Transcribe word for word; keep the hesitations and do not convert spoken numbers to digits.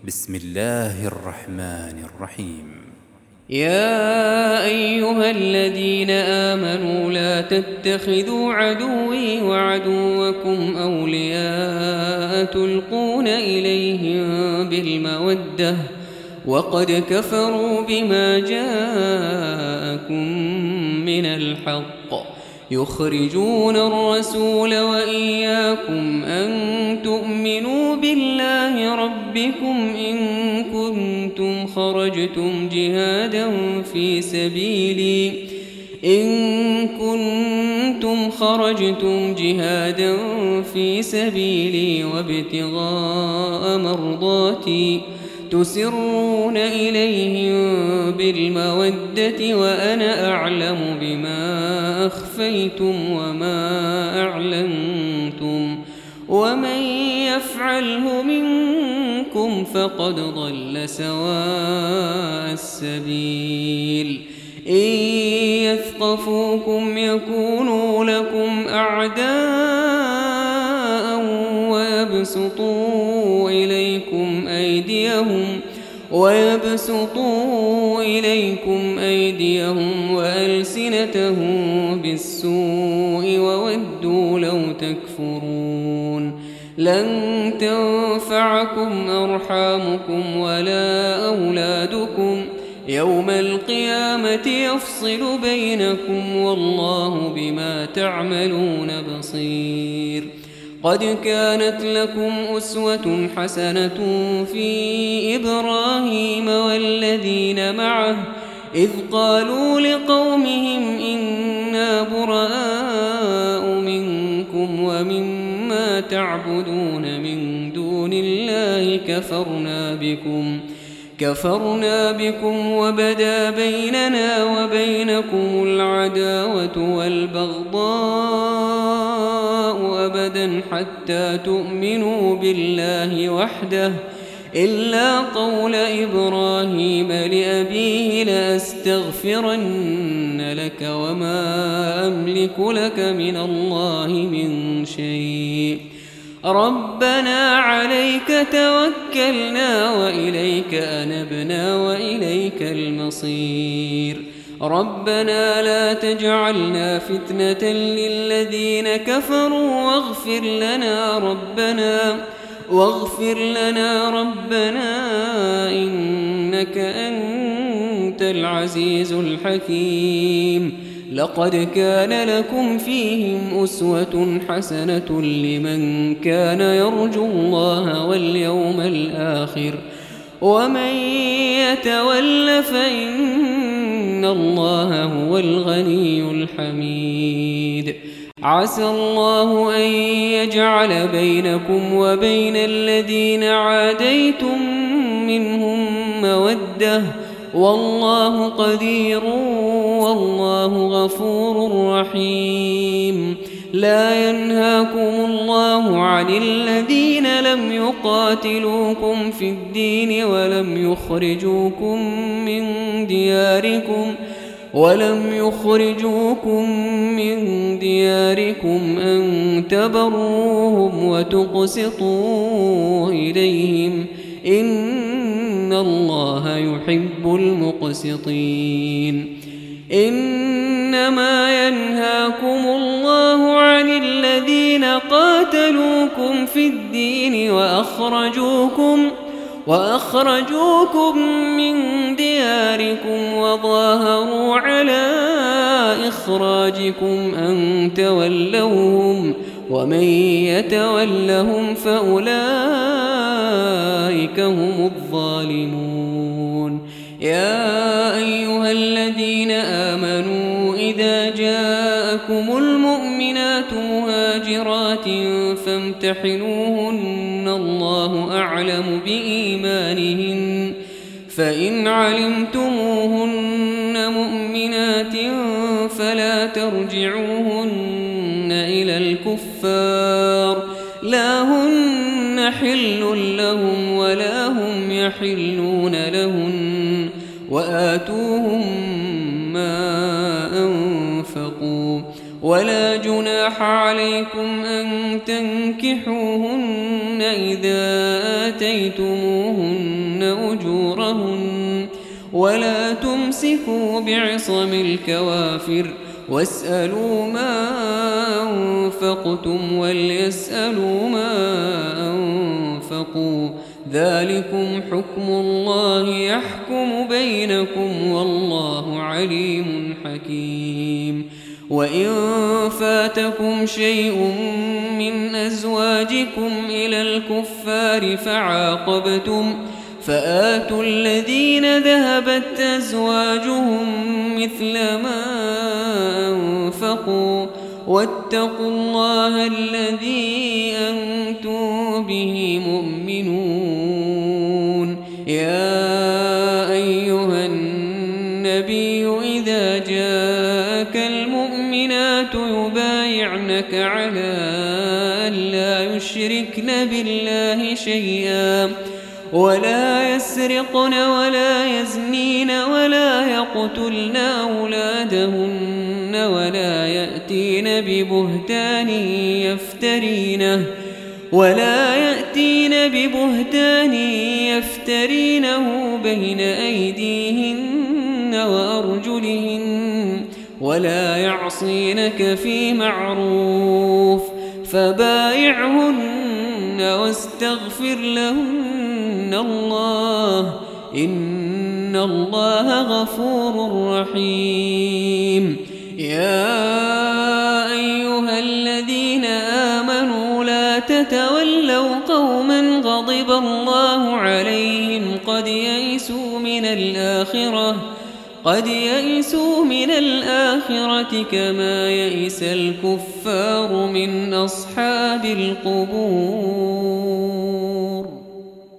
بسم الله الرحمن الرحيم. يا أيها الذين آمنوا لا تتخذوا عدوي وعدوكم أولياء تلقون إليهم بالمودة وقد كفروا بما جاءكم من الحق يخرجون الرسول وإياكم أن تؤمنوا بالله ربكم إن كنتم خرجتم جهادا في سبيلي إن كنتم خرجتم جهادا في سبيلي وابتغاء مرضاتي تسرون إليهم بالمودة وأنا أعلم بما أخفيتم وما أعلنتم ومن يفعله منكم فقد ضل سواء السبيل إن يثقفوكم يكونوا لكم أعداء ويبسطوا إليكم أيديهم ويبسطوا إليكم أيديهم وألسنتهم بالسوء وودوا لو تكفرون لن تنفعكم أرحامكم ولا أولادكم يوم القيامة يفصل بينكم والله بما تعملون بصير. قد كانت لكم أسوة حسنة في إبراهيم والذين معه إذ قالوا لقومهم إنا براء منكم ومما تعبدون من دون الله كفرنا بكم كفرنا بكم وبدا بيننا وبينكم العداوة والبغضاء أبدا حتى تؤمنوا بالله وحده إلا قول إبراهيم لأبيه لأستغفرن لك وما أملك لك من الله من شيء ربنا عليك توكلنا وإليك أنبنا وإليك المصير. ربنا لا تجعلنا فتنة للذين كفروا واغفر لنا ربنا واغفر لنا ربنا إنك أنت العزيز الحكيم. لقد كان لكم فيهم أسوة حسنة لمن كان يرجو الله واليوم الآخر ومن يتول فإن الله هو الغني الحميد. عسى الله أن يجعل بينكم وبين الذين عاديتم منهم مودة والله قدير والله غفور رحيم. لا ينهاكم الله عن الذين لم يقاتلوكم في الدين ولم يخرجوكم من دياركم ولم يخرجوكم من دياركم أن تبروهم وتقسطوا إليهم إن الله يحب المقسطين. إنما ينهاكم الله عن الذين قاتلوكم في الدين وأخرجوكم وأخرجوكم من دياركم وظاهروا على إخراجكم أن تولوهم ومن يتولهم فأولئك هم الظالمون. يا أيها الذين آمنوا إذا جاءكم المؤمنات مهاجرات فامتحنوهن الله أعلم بإيمانهن فإن علمتموهن مؤمنات فلا ترجعوهن إلى الكفار لا هن حل لهم ولا هم يحلون لهن وآتوهم ما أنفقوا ولا جناح عليكم أن تنكحوهن إذا آتيتموهن أجورهن ولا تمسكوا بعصم الكوافر واسألوا ما أنفقتم وليسألوا ما أنفقوا ذلكم حكم الله يحكم بينكم والله عليم حكيم. وإن فاتكم شيء من أزواجكم إلى الكفار فعاقبتم فآتوا الذين ذهبت أزواجهم مثل ما أنفقوا واتقوا الله الذي أنتم به مؤمنون. يا أيها النبي إذا جاءك المؤمنات يبايعنك على أن لا يشركن بالله شيئا ولا يسرقن ولا يزنين ولا يقتلن أولادهن ولا يأتين ببهتان يفترينه ولا يأتين ببهتان يفترينه بين أيديهن وأرجلهن ولا يعصينك في معروف فبايعهن واستغفر لهن الله إن الله غفور رحيم. يا أيها الذين آمنوا لا تتولوا قوما غضب الله عليهم قد يئسوا من الآخرة قد يئسوا من الآخرة كما يئس الكفار من أصحاب القبور.